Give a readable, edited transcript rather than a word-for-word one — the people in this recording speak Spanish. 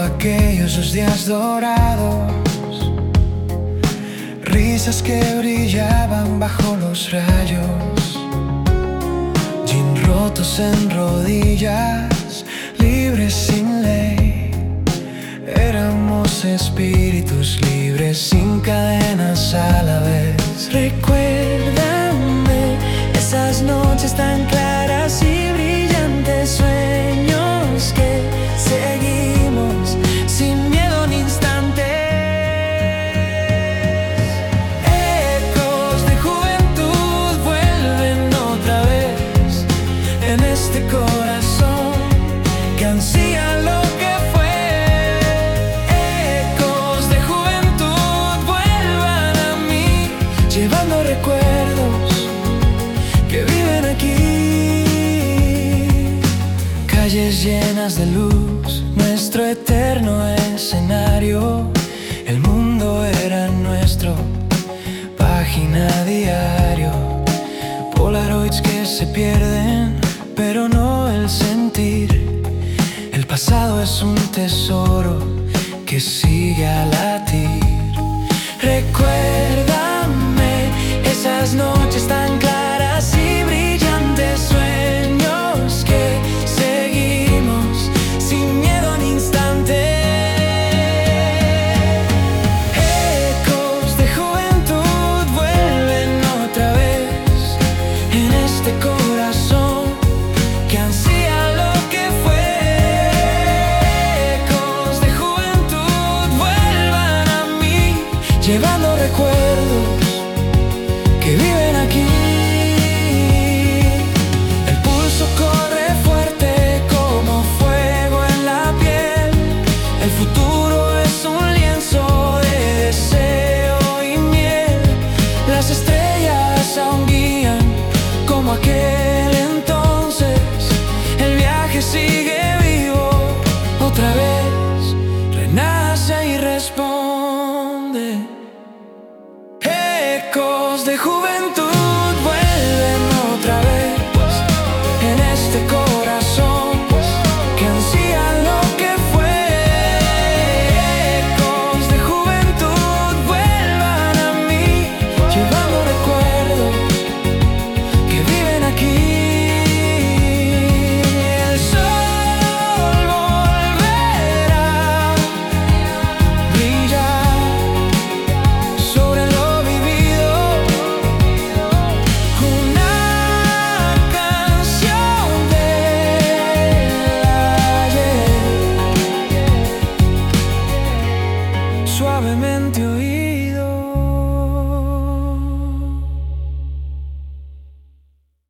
aquellos los días dorados, risas que brillaban bajo los rayos, jeans rotos en rodillas, libres sin ley. Éramos espíritus libres sin cadenas a la vez. Recuérdame esas noches tan claras y brillantes, sueños que seguimos sin miedo ni instante. Ecos de juventud vuelven otra vez en este corazón que ansía lo que fue. Ecos de juventud vuelvan a mí, llevando recuerdos que viven aquí. Calles llenas de luz, nuestro eterno escenario. El mundo era nuestro, página diario. Polaroids que se pierden, pero no el sentir. El pasado es un tesoro que sigue a latir. Recuérdame esas noches tan claras y brillantes, sueños que seguimos sin miedo ni instante. Ecos de juventud vuelven otra vez en este corazón que ansía lo que fue. Ecos de juventud vuelvan a mí, llevando recuerdos que viven aquí. El pulso corre fuerte como fuego en la piel. El futuro es un lienzo de deseo y miel. Las estrellas aún guían como aquel entonces. El viaje sigue vivo, otra vez renace y responde. Ecos de juventud